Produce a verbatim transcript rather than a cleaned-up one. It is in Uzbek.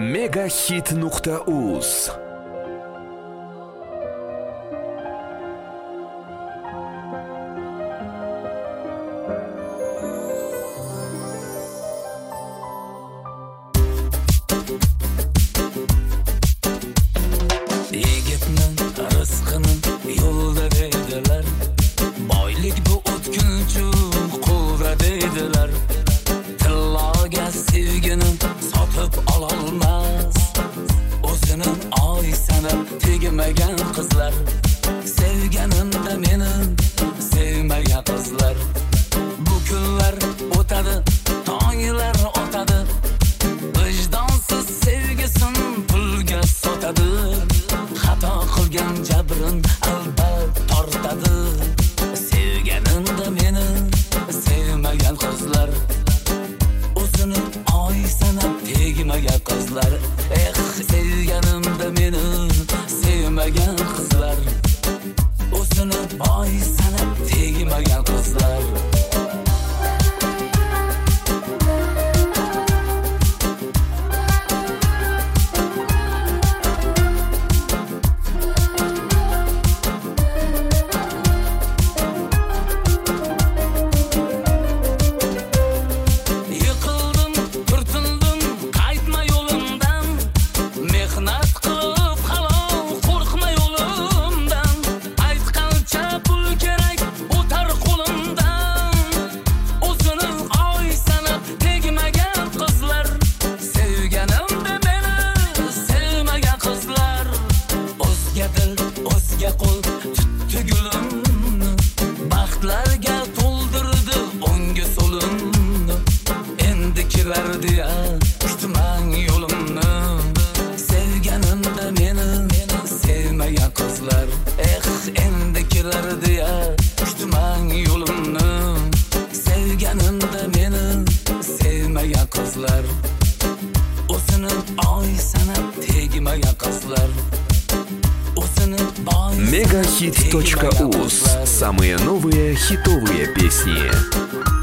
Megahit nuqta uz Yigitning rizqini yo'lda deydilar, boylik bu o'tkinchi quvra deydilar. Tilloga sevgini sotib ololmas, o'zini oy sanab tegmagan qizlar. Sevganimda meni sevmagan qizlar. Bu kunlar o'tadi, tonglar otadi, vijdonsiz sevgisin pulga sotadi. Xato qilgan jabrin albat tortadi. Sevganimda meni sevmagan qizlar, o'zini oy sanab tegmagan qizlar. Eh, sevganimda meni sevmagan qizlar, o'zini oy sanab tegmagan qizlar. Baxtlarga to'ldirdi o'ngga so'limni, endi kirardi ya kutmang yo'limni. Sevganimda meni sevmagan qizlar, eh, endi kirardi ya kutmang yo'limni. Sevganimda meni sevmagan qizlar, o'zini oy sanab tegmagan qizlar. Megahit точка уз. Самые новые хитовые песни.